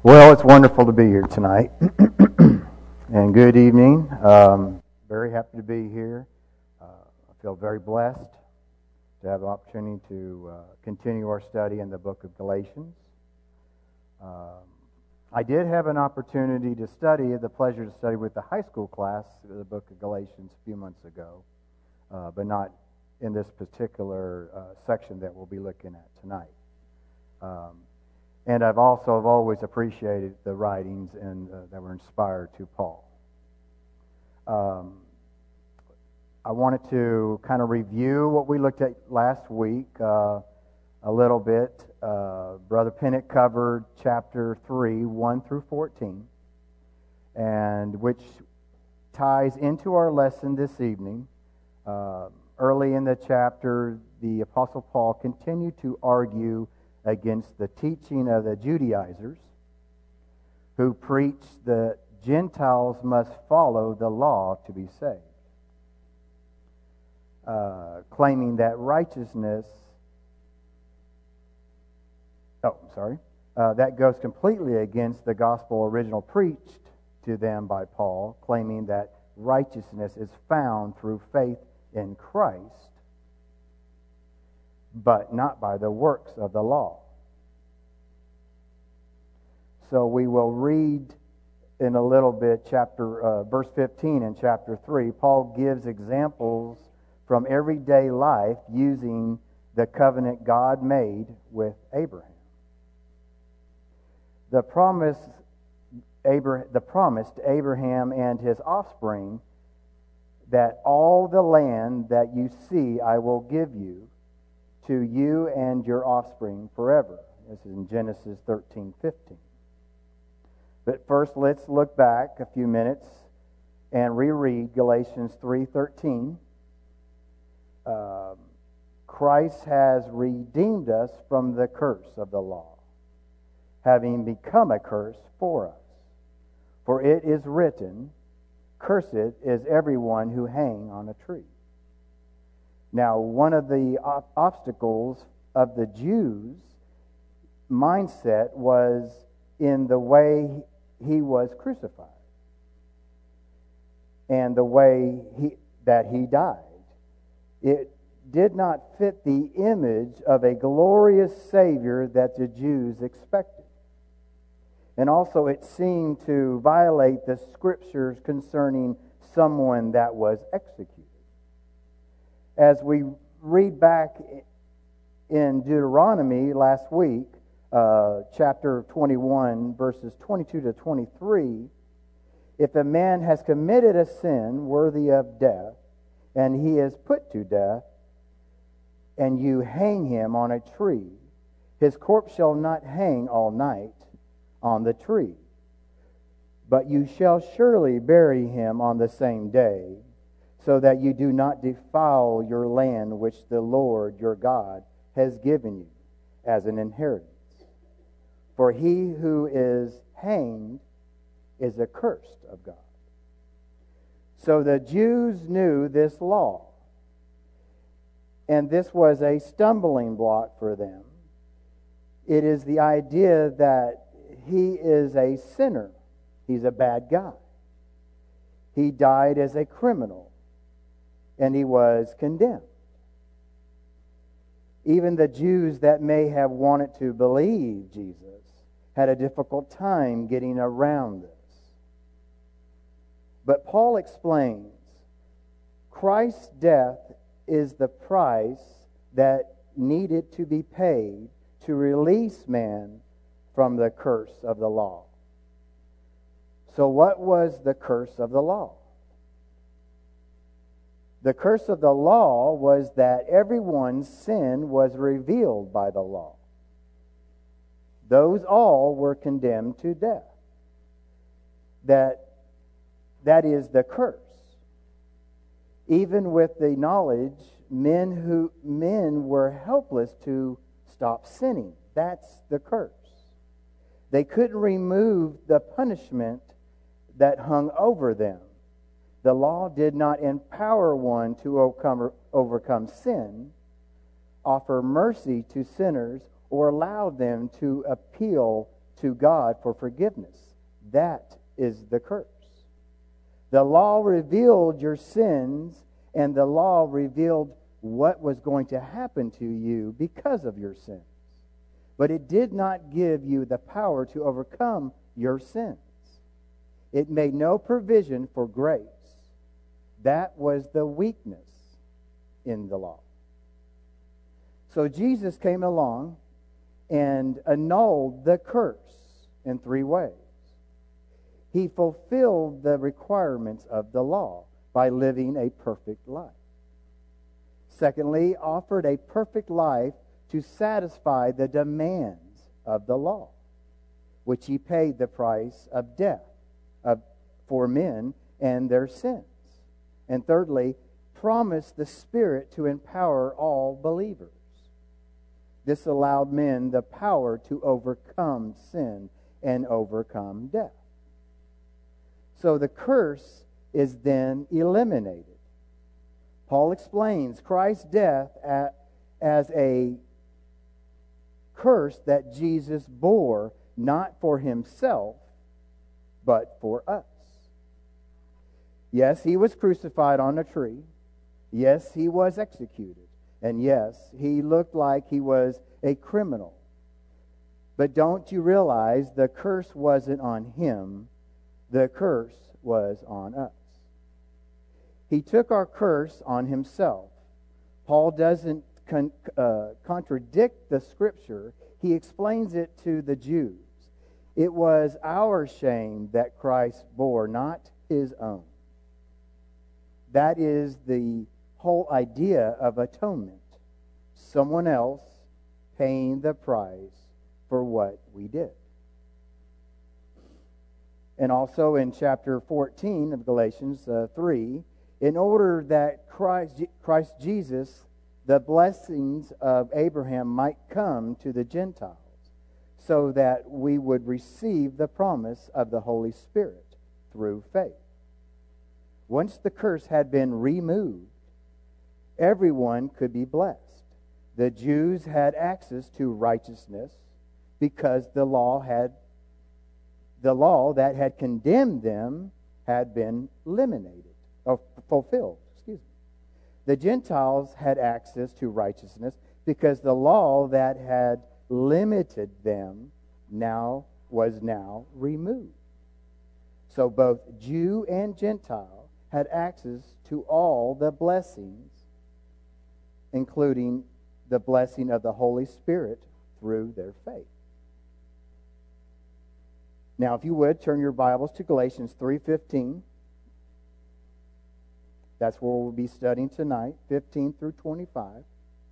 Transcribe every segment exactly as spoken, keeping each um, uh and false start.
Well, it's wonderful to be here tonight. And good evening. Um, very happy to be here. Uh, I feel very blessed to have the opportunity to uh, continue our study in the book of Galatians. Um, I did have an opportunity to study, the pleasure to study with the high school class, the book of Galatians a few months ago, uh, but not in this particular uh, section that we'll be looking at tonight. Um, And I've also I've always appreciated the writings and uh, that were inspired to Paul. Um, I wanted to kind of review what we looked at last week uh, a little bit. Uh, Brother Pennant covered chapter three, one through fourteen, and which ties into our lesson this evening. Uh, early in the chapter, the Apostle Paul continued to argue against the teaching of the Judaizers, who preach that Gentiles must follow the law to be saved, uh, claiming that righteousness, oh, sorry, uh, that goes completely against the gospel original preached to them by Paul, claiming that righteousness is found through faith in Christ, but not by the works of the law. So we will read in a little bit chapter uh, verse fifteen in chapter three. Paul gives examples from everyday life using the covenant God made with Abraham. The promise, Abraham, the promise to Abraham and his offspring that all the land that you see I will give you, to you and your offspring forever. This is in Genesis thirteen fifteen. But first, let's look back a few minutes and reread Galatians three thirteen. Um, Christ has redeemed us from the curse of the law, having become a curse for us. For it is written, "Cursed is everyone who hangs on a tree." Now, one of the op- obstacles of the Jews' mindset was in the way he was crucified and the way he, that he died. It did not fit the image of a glorious Savior that the Jews expected. And also it seemed to violate the Scriptures concerning someone that was executed. As we read back in Deuteronomy last week, uh, chapter twenty-one, verses twenty-two to twenty-three, if a man has committed a sin worthy of death, and he is put to death, and you hang him on a tree, his corpse shall not hang all night on the tree, but you shall surely bury him on the same day, so that you do not defile your land which the Lord your God has given you as an inheritance. For he who is hanged is accursed of God. So the Jews knew this law, and this was a stumbling block for them. It is the idea that he is a sinner. He's a bad guy. He died as a criminal, and he was condemned. Even the Jews that may have wanted to believe Jesus had a difficult time getting around this. But Paul explains, Christ's death is the price that needed to be paid to release man from the curse of the law. So what was the curse of the law? The curse of the law was that everyone's sin was revealed by the law. Those all were condemned to death. That, that is the curse. Even with the knowledge, men who men were helpless to stop sinning. That's the curse. They couldn't remove the punishment that hung over them. The law did not empower one to overcome, overcome sin, offer mercy to sinners, or allow them to appeal to God for forgiveness. That is the curse. The law revealed your sins, and the law revealed what was going to happen to you because of your sins. But it did not give you the power to overcome your sins. It made no provision for grace. That was the weakness in the law. So Jesus came along and annulled the curse in three ways. He fulfilled the requirements of the law by living a perfect life. Secondly, offered a perfect life to satisfy the demands of the law, which he paid the price of death of, for men and their sins. And thirdly, promised the Spirit to empower all believers. This allowed men the power to overcome sin and overcome death. So the curse is then eliminated. Paul explains Christ's death as a curse that Jesus bore, not for himself, but for us. Yes, he was crucified on a tree. Yes, he was executed. And yes, he looked like he was a criminal. But don't you realize the curse wasn't on him? The curse was on us. He took our curse on himself. Paul doesn't con- uh, contradict the Scripture. He explains it to the Jews. It was our shame that Christ bore, not his own. That is the whole idea of atonement. Someone else paying the price for what we did. And also in chapter fourteen of Galatians uh, three, in order that Christ, Christ Jesus, the blessings of Abraham might come to the Gentiles, so that we would receive the promise of the Holy Spirit through faith. Once the curse had been removed, everyone could be blessed. The Jews had access to righteousness because the law had the law that had condemned them had been eliminated or fulfilled. Excuse me. The Gentiles had access to righteousness because the law that had limited them now was now removed. So both Jew and Gentile had access to all the blessings, including the blessing of the Holy Spirit through their faith. Now, if you would, turn your Bibles to Galatians three fifteen. That's where we'll be studying tonight, fifteen through twenty-five.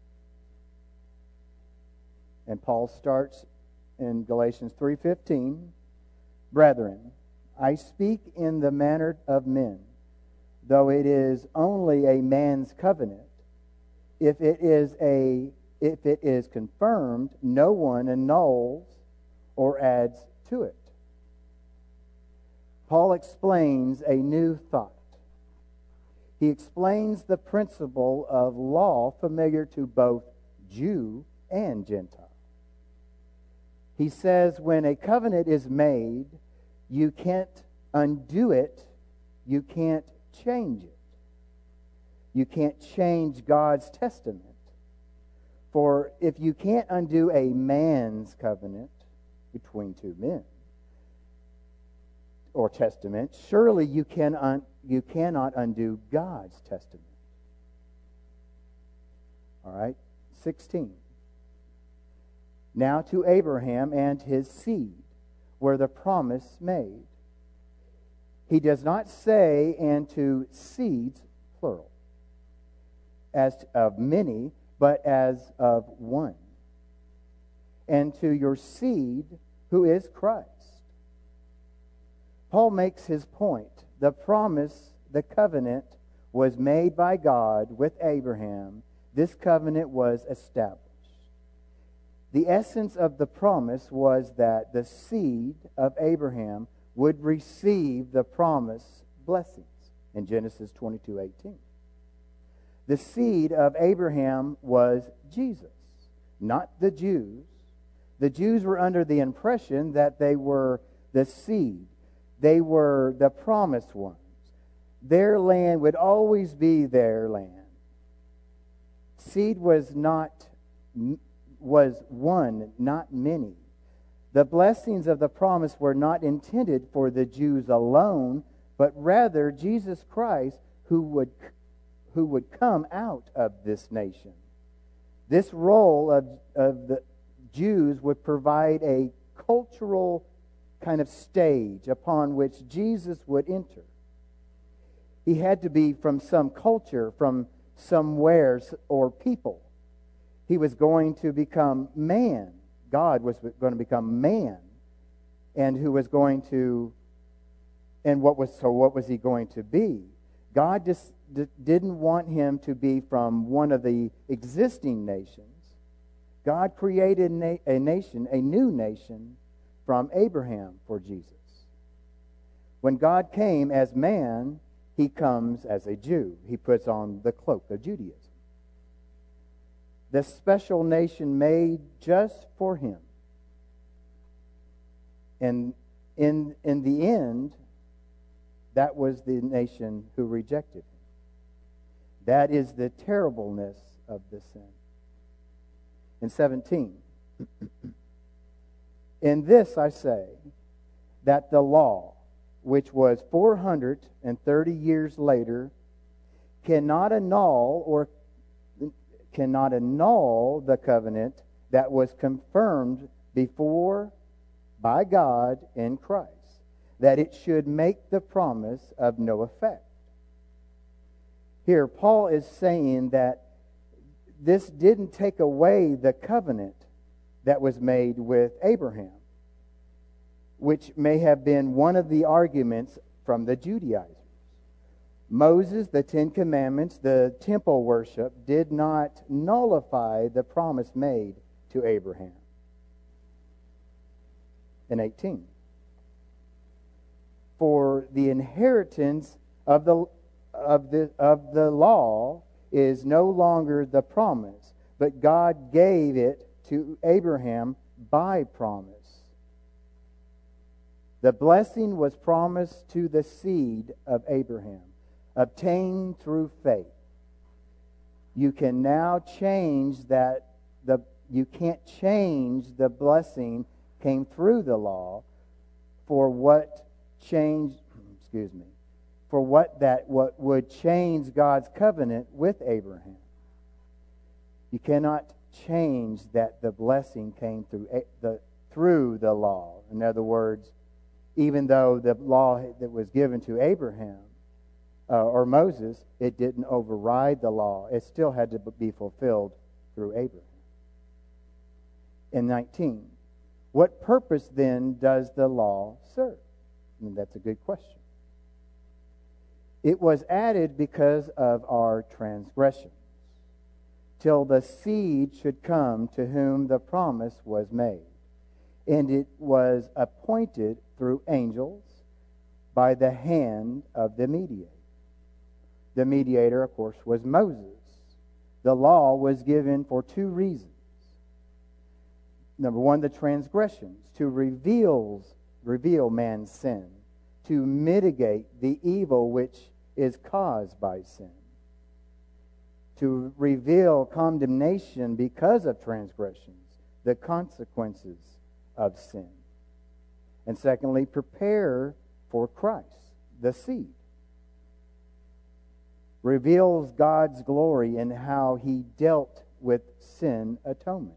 And Paul starts in Galatians three fifteen. Brethren, I speak in the manner of men, though it is only a man's covenant. If it is a if it is confirmed, no one annuls or adds to it. Paul explains a new thought. He explains the principle of law familiar to both Jew and Gentile. He says when a covenant is made, you can't undo it, you can't change it. You can't change God's testament. For if you can't undo a man's covenant between two men, or testament, surely you can un- you cannot undo God's testament. All right, sixteen. Now to Abraham and his seed were the promise made. He does not say, and to seeds, plural, as of many, but as of one. And to your seed, who is Christ. Paul makes his point. The promise, the covenant, was made by God with Abraham. This covenant was established. The essence of the promise was that the seed of Abraham would receive the promised blessings in Genesis twenty-two eighteen. The seed of Abraham was Jesus, not the Jews. The Jews were under the impression that they were the seed. They were the promised ones. Their land would always be their land. Seed was not was one, not many. The blessings of the promise were not intended for the Jews alone, but rather Jesus Christ who would who would come out of this nation. This role of, of the Jews would provide a cultural kind of stage upon which Jesus would enter. He had to be from some culture, from somewhere or people. He was going to become man. God was going to become man. And who was going to, and what was, so what was he going to be? God just didn't want him to be from one of the existing nations. God created a nation, a new nation, from Abraham for Jesus. When God came as man, he comes as a Jew. He puts on the cloak of Judaism. This special nation made just for him. And in, in the end, that was the nation who rejected him. That is the terribleness of the sin. In seventeen, in this I say that the law, which was four hundred thirty years later, cannot annul or cannot annul the covenant that was confirmed before by God in Christ, that it should make the promise of no effect. Here, Paul is saying that this didn't take away the covenant that was made with Abraham, which may have been one of the arguments from the Judaizers. Moses, the Ten Commandments, the temple worship did not nullify the promise made to Abraham. In eighteen, for the inheritance of the of the of the law is no longer the promise, but God gave it to Abraham by promise. The blessing was promised to the seed of Abraham, obtained through faith. You can now change that. The you can't change the blessing came through the law for what changed. Excuse me. For what that what would change God's covenant with Abraham. You cannot change that the blessing came through the through the law. In other words, even though the law that was given to Abraham uh, or Moses, it didn't override the law. It still had to be fulfilled through Abraham. In nineteen, what purpose then does the law serve? And that's a good question. It was added because of our transgressions, till the seed should come to whom the promise was made. And it was appointed through angels by the hand of the mediator. The mediator, of course, was Moses. The law was given for two reasons. Number one, the transgressions, to reveal, reveal man's sin, to mitigate the evil which is caused by sin, to reveal condemnation because of transgressions, the consequences of sin. And secondly, prepare for Christ, the seed. Reveals God's glory in how he dealt with sin atonement.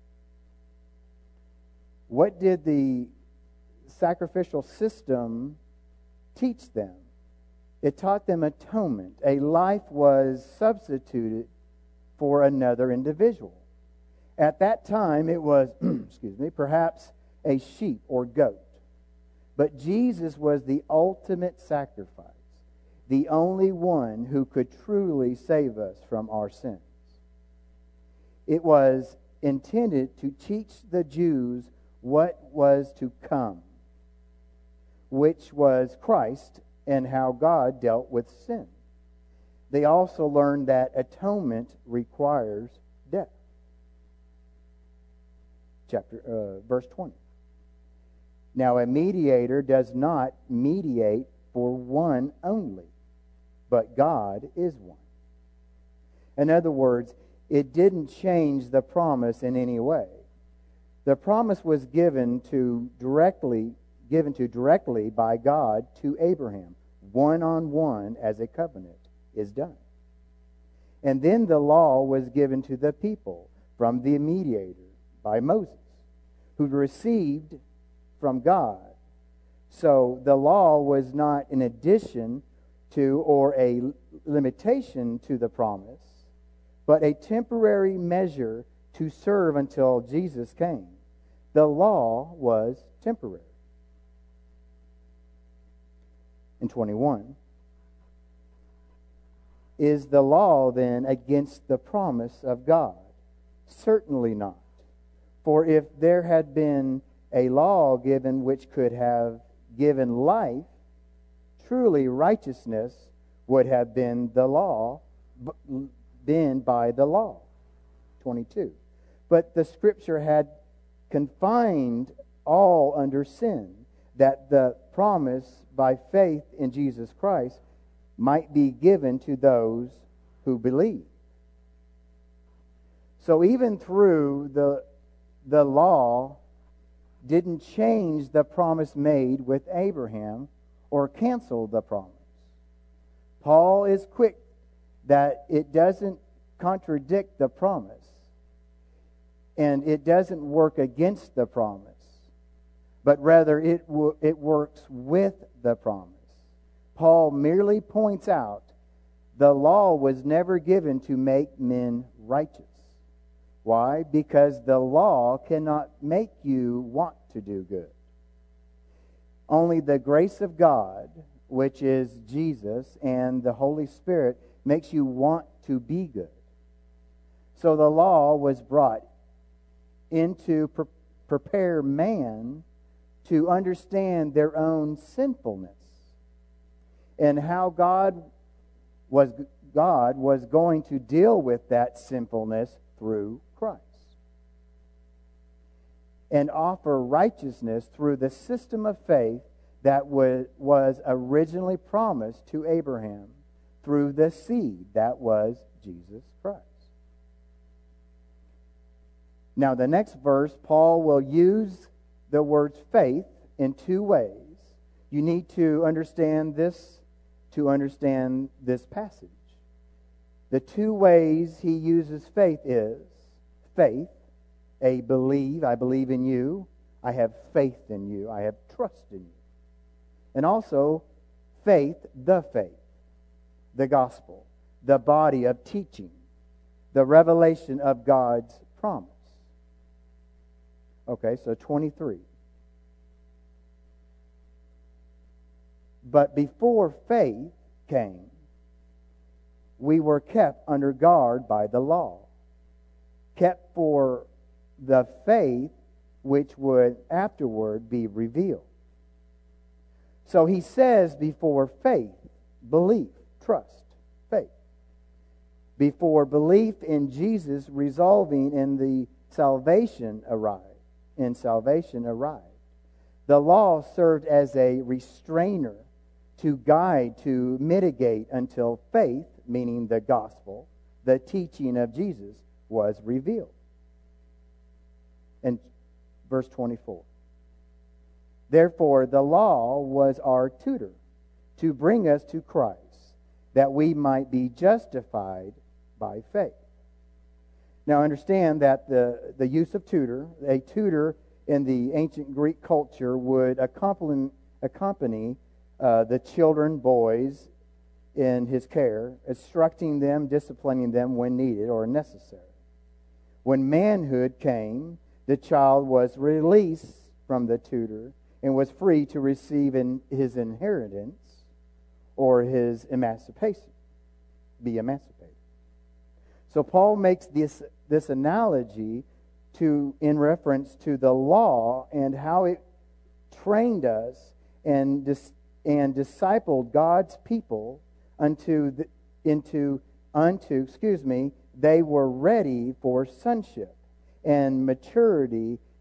What did the sacrificial system teach them? It taught them atonement. A life was substituted for another individual. At that time, it was, excuse me, perhaps a sheep or goat. But Jesus was the ultimate sacrifice, the only one who could truly save us from our sins. It was intended to teach the Jews what was to come, which was Christ and how God dealt with sin. They also learned that atonement requires death. chapter uh, verse twenty. Now a mediator does not mediate for one only, but God is one. In other words, it didn't change the promise in any way. The promise was given to directly given to directly by God to Abraham, one on one, as a covenant is done. And then the law was given to the people from the mediator by Moses, who received from God. So the law was not an addition to or a limitation to the promise, but a temporary measure to serve until Jesus came. The law was temporary. In twenty-one, is the law then against the promise of God? Certainly not. For if there had been a law given which could have given life, truly righteousness would have been the law, been by the law. twenty-two. But the Scripture had confined all under sin, that the promise by faith in Jesus Christ might be given to those who believe. So even through the the law didn't change the promise made with Abraham or cancel the promise. Paul is quick that it doesn't contradict the promise and it doesn't work against the promise, but rather it w- it works with the promise. Paul merely points out the law was never given to make men righteous. Why? Because the law cannot make you want to do good. Only the grace of God, which is Jesus and the Holy Spirit, makes you want to be good. So the law was brought in to pre- prepare man to understand their own sinfulness and how God was God was going to deal with that sinfulness through Christ and offer righteousness through the system of faith that was, was originally promised to Abraham through the seed that was Jesus Christ. Now, the next verse, Paul will use the word faith in two ways. You need to understand this to understand this passage. The two ways he uses faith is faith, a believe, I believe in you, I have faith in you, I have trust in you. And also faith, the faith, the gospel, the body of teaching, the revelation of God's promise. Okay, so twenty-three. But before faith came, we were kept under guard by the law, kept for the faith which would afterward be revealed. So he says before faith, belief, trust, faith. Before belief in Jesus resolving in the salvation arrived, in salvation arrived. The law served as a restrainer to guide, to mitigate until faith, meaning the gospel, the teaching of Jesus, was revealed. In verse twenty-four. Therefore, the law was our tutor to bring us to Christ, that we might be justified by faith. Now understand that the, the use of tutor, a tutor in the ancient Greek culture would accompany, accompany uh, the children, boys, in his care, instructing them, disciplining them when needed or necessary. When manhood came, the child was released from the tutor and was free to receive in his inheritance or his emancipation, be emancipated. So Paul makes this, this analogy to in reference to the law and how it trained us and dis, and discipled God's people unto the, into unto excuse me they were ready for sonship and maturity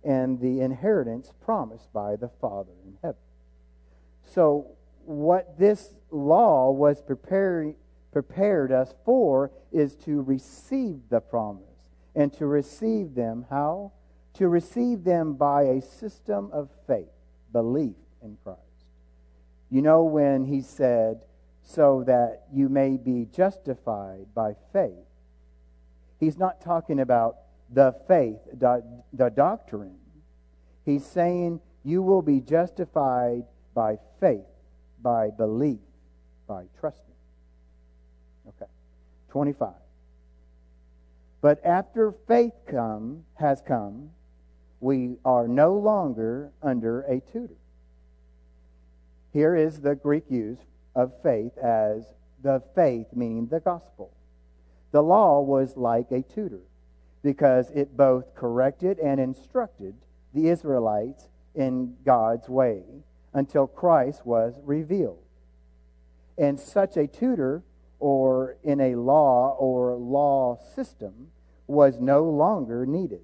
and the inheritance promised by the Father in heaven. So what this law was preparing, prepared us for is to receive the promise. And to receive them, how? To receive them by a system of faith, belief in Christ. You know, when he said, so that you may be justified by faith, he's not talking about the faith, the, the doctrine. He's saying you will be justified by faith, by belief, by trusting. Okay. twenty-five. But after faith come has come, we are no longer under a tutor. Here is the Greek use of faith as the faith, meaning the gospel. The law was like a tutor because it both corrected and instructed the Israelites in God's way until Christ was revealed. And such a tutor, or in a law or law system, was no longer needed.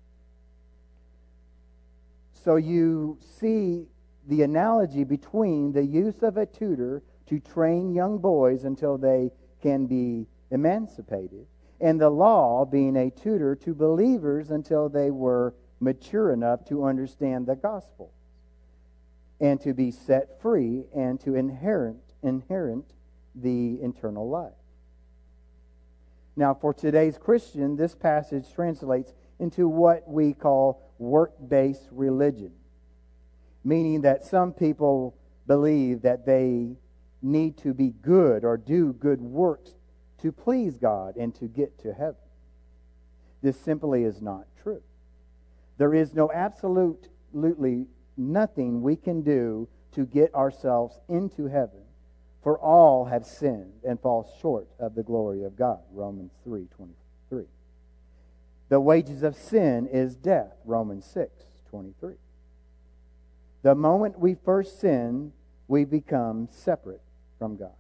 So you see the analogy between the use of a tutor to train young boys until they can be emancipated, and the law being a tutor to believers until they were mature enough to understand the gospel and to be set free and to inherit, inherit the eternal life. Now, for today's Christian, this passage translates into what we call work-based religion, meaning that some people believe that they need to be good or do good works to please God and to get to heaven. This simply is not true. There is no absolutely nothing we can do to get ourselves into heaven, for all have sinned and fall short of the glory of God. Romans three twenty-three. The wages of sin is death. Romans six twenty-three. The moment we first sin, we become separate from God.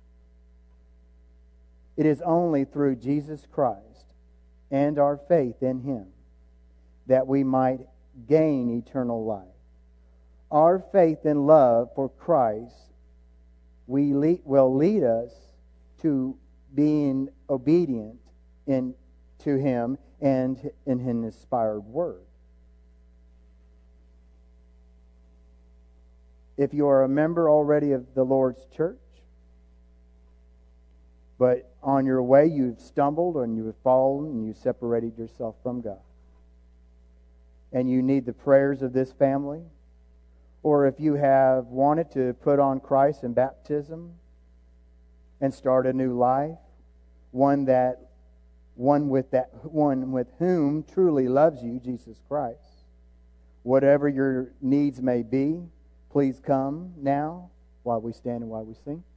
It is only through Jesus Christ and our faith in Him that we might gain eternal life. Our faith and love for Christ we lead, will lead us to being obedient in, to Him and in His inspired Word. If you are a member already of the Lord's church, but on your way you've stumbled and you've fallen and you separated yourself from God, and you need the prayers of this family, or if you have wanted to put on Christ in baptism and start a new life, one that one with that one with whom truly loves you, Jesus Christ, whatever your needs may be, please come now while we stand and while we sing.